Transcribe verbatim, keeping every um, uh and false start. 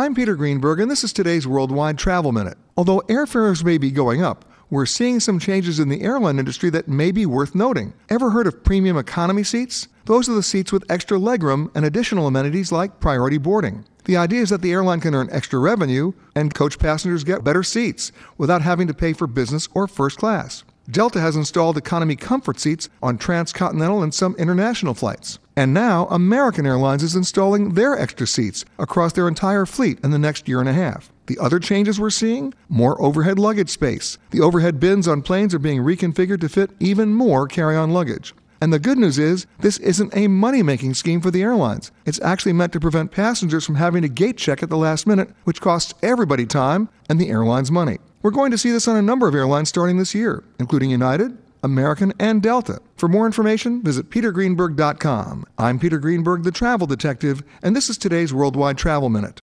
I'm Peter Greenberg, and this is today's Worldwide Travel Minute. Although airfares may be going up, we're seeing some changes in the airline industry that may be worth noting. Ever heard of premium economy seats? Those are the seats with extra legroom and additional amenities like priority boarding. The idea is that the airline can earn extra revenue and coach passengers get better seats without having to pay for business or first class. Delta has installed economy comfort seats on transcontinental and some international flights. And now American Airlines is installing their extra seats across their entire fleet in the next year and a half. The other changes we're seeing? More overhead luggage space. The overhead bins on planes are being reconfigured to fit even more carry-on luggage. And the good news is, this isn't a money-making scheme for the airlines. It's actually meant to prevent passengers from having to gate check at the last minute, which costs everybody time and the airlines money. We're going to see this on a number of airlines starting this year, including United, American, and Delta. For more information, visit peter greenberg dot com. I'm Peter Greenberg, the travel detective, and this is today's Worldwide Travel Minute.